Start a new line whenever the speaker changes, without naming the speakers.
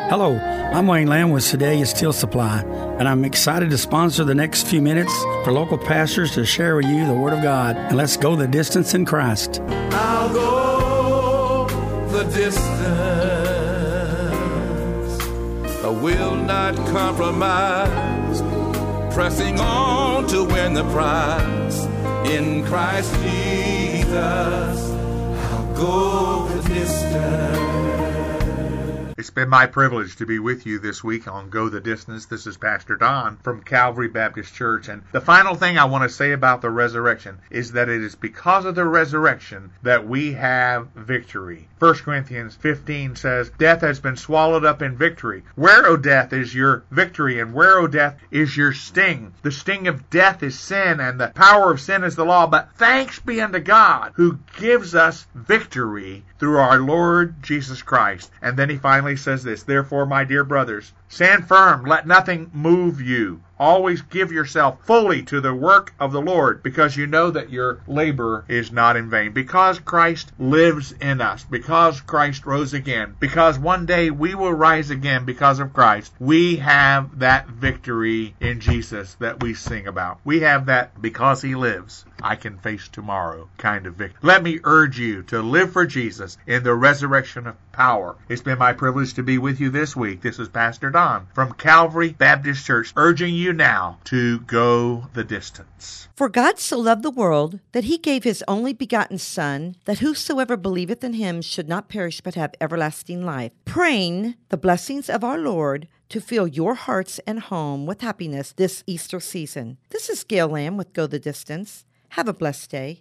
Hello, I'm Wayne Lamb with Sedalia Steel Supply, and I'm excited to sponsor the next few minutes for local pastors to share with you the Word of God. And let's go the distance in Christ.
I'll go the distance. I will not compromise, pressing on to win the prize. In Christ Jesus, I'll go the distance.
It's been my privilege to be with you this week on Go the Distance. This is Pastor Don from Calvary Baptist Church. And the final thing I want to say about the resurrection is that it is because of the resurrection that we have victory. 1 Corinthians 15 says, death has been swallowed up in victory. Where, O death, is your victory? And where, O death, is your sting? The sting of death is sin, and the power of sin is the law. But thanks be unto God who gives us victory through our Lord Jesus Christ. And then he finally says this, therefore, my dear brothers, stand firm, let nothing move you. Always give yourself fully to the work of the Lord, because you know that your labor is not in vain. Because Christ lives in us, because Christ rose again, because one day we will rise again because of Christ, we have that victory in Jesus that we sing about. We have that because he lives, I can face tomorrow kind of victory. Let me urge you to live for Jesus in the resurrection of power. It's been my privilege to be with you this week. This is Pastor Don from Calvary Baptist Church, urging you now to go the distance.
For God so loved the world that he gave his only begotten Son, that whosoever believeth in him should not perish but have everlasting life. Praying the blessings of our Lord to fill your hearts and home with happiness this Easter season. This is Gail Lamb with Go the Distance. Have a blessed day.